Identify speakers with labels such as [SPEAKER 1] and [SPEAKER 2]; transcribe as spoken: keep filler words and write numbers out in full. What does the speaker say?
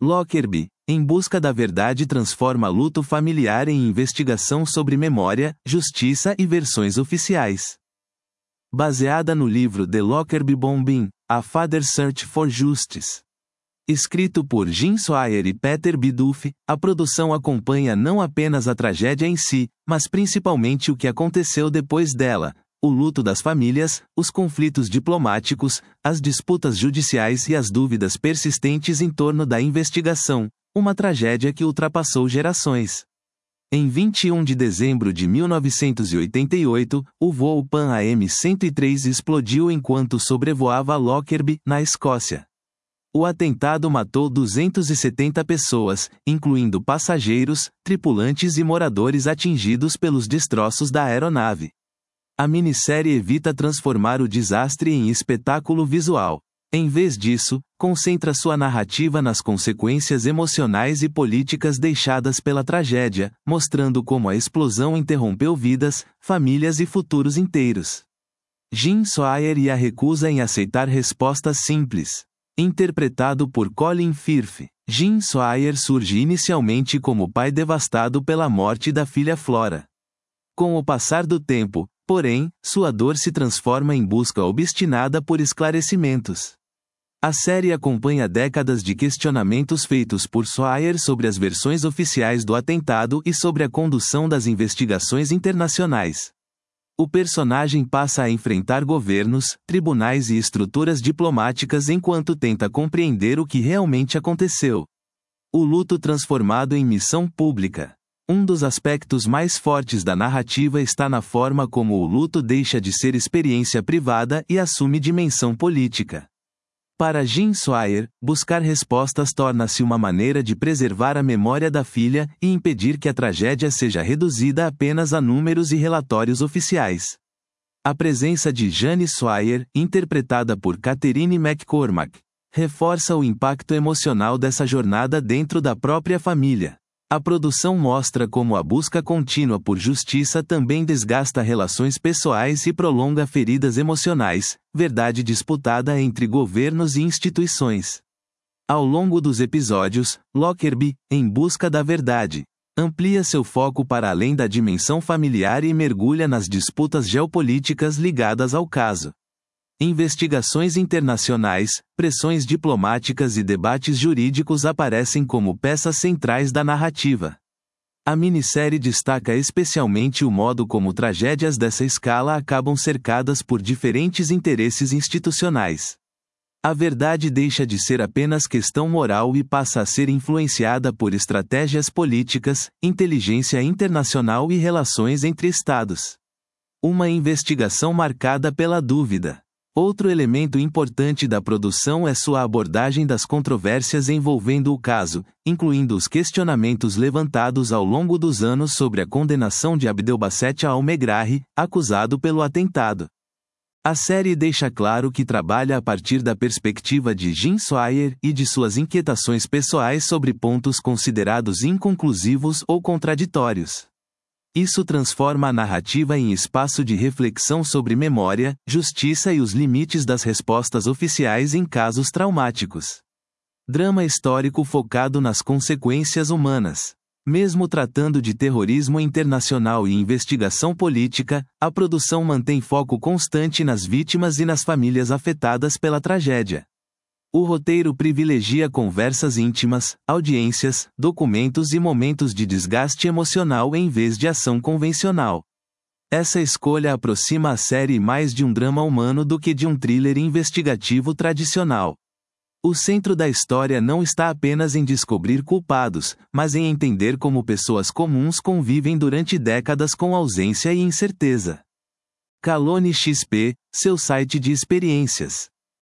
[SPEAKER 1] Lockerbie, em busca da verdade, transforma luto familiar em investigação sobre memória, justiça e versões oficiais. Baseada no livro The Lockerbie Bombing, A Father's Search for Justice. Escrito por Jim Sawyer e Peter B. Duff, a produção acompanha não apenas a tragédia em si, mas principalmente o que aconteceu depois dela, o luto das famílias, os conflitos diplomáticos, as disputas judiciais e as dúvidas persistentes em torno da investigação, uma tragédia que ultrapassou gerações. Em vinte e um de dezembro de mil novecentos e oitenta e oito, o voo Pan A M cento e três explodiu enquanto sobrevoava Lockerbie, na Escócia. O atentado matou duzentas e setenta pessoas, incluindo passageiros, tripulantes e moradores atingidos pelos destroços da aeronave. A minissérie evita transformar o desastre em espetáculo visual. Em vez disso, concentra sua narrativa nas consequências emocionais e políticas deixadas pela tragédia, mostrando como a explosão interrompeu vidas, famílias e futuros inteiros. Jim Sawyer e a recusa em aceitar respostas simples. Interpretado por Colin Firth, Jim Sawyer surge inicialmente como pai devastado pela morte da filha Flora. Com o passar do tempo, porém, sua dor se transforma em busca obstinada por esclarecimentos. A série acompanha décadas de questionamentos feitos por Sawyer sobre as versões oficiais do atentado e sobre a condução das investigações internacionais. O personagem passa a enfrentar governos, tribunais e estruturas diplomáticas enquanto tenta compreender o que realmente aconteceu. O luto transformado em missão pública. Um dos aspectos mais fortes da narrativa está na forma como o luto deixa de ser experiência privada e assume dimensão política. Para Jim Sawyer, buscar respostas torna-se uma maneira de preservar a memória da filha e impedir que a tragédia seja reduzida apenas a números e relatórios oficiais. A presença de Jane Sawyer, interpretada por Catherine McCormack, reforça o impacto emocional dessa jornada dentro da própria família. A produção mostra como a busca contínua por justiça também desgasta relações pessoais e prolonga feridas emocionais, verdade disputada entre governos e instituições. Ao longo dos episódios, Lockerbie, em busca da verdade, amplia seu foco para além da dimensão familiar e mergulha nas disputas geopolíticas ligadas ao caso. Investigações internacionais, pressões diplomáticas e debates jurídicos aparecem como peças centrais da narrativa. A minissérie destaca especialmente o modo como tragédias dessa escala acabam cercadas por diferentes interesses institucionais. A verdade deixa de ser apenas questão moral e passa a ser influenciada por estratégias políticas, inteligência internacional e relações entre estados. Uma investigação marcada pela dúvida. Outro elemento importante da produção é sua abordagem das controvérsias envolvendo o caso, incluindo os questionamentos levantados ao longo dos anos sobre a condenação de Abdelbasset al-Megrahi, acusado pelo atentado. A série deixa claro que trabalha a partir da perspectiva de Jim Sawyer e de suas inquietações pessoais sobre pontos considerados inconclusivos ou contraditórios. Isso transforma a narrativa em espaço de reflexão sobre memória, justiça e os limites das respostas oficiais em casos traumáticos. Drama histórico focado nas consequências humanas. Mesmo tratando de terrorismo internacional e investigação política, a produção mantém foco constante nas vítimas e nas famílias afetadas pela tragédia. O roteiro privilegia conversas íntimas, audiências, documentos e momentos de desgaste emocional em vez de ação convencional. Essa escolha aproxima a série mais de um drama humano do que de um thriller investigativo tradicional. O centro da história não está apenas em descobrir culpados, mas em entender como pessoas comuns convivem durante décadas com ausência e incerteza. Calone X P, seu site de experiências.